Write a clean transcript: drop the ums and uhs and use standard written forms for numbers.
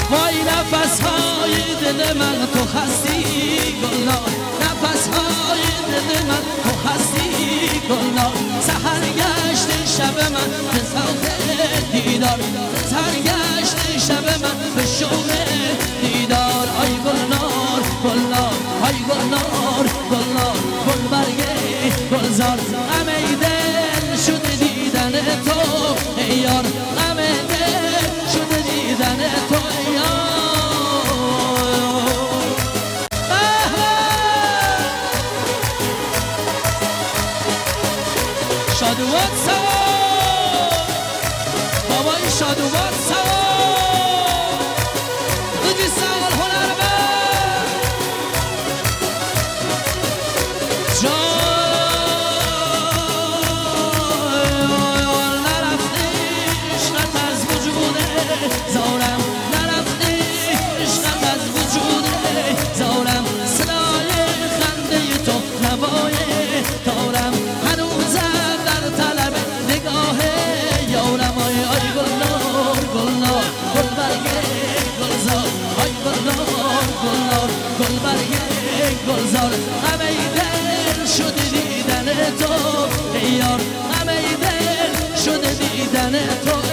وای نفسهای دل من تو هستی گلنار، نفسهای دل من تو هستی گلنار. سحر گشت شب من به سوق دیدار، سحر گشت شب من به شوق دیدار. آی گلنار گلنار، آی گلنار گلنار، گلبرگ گلزار. غم دل شده دیدن تو ای یار، غم دل شده دیدن تو ای یار. شادوات سوار بابای شادوات سوار دوجی سوار هنرمند جان نرفتیش نت از وجوده زارم، نرفتیش نت از وجوده زارم. صدای خنده تو نوای دارم، هنوزم در طلب نگاه یارم. آی گلنار گلنار، گلبرگ گلزار. آی گلنار گلنار، گلبرگ گلزار. غم دل شده دیدن تو ای یار، غم دل شده دیدن تو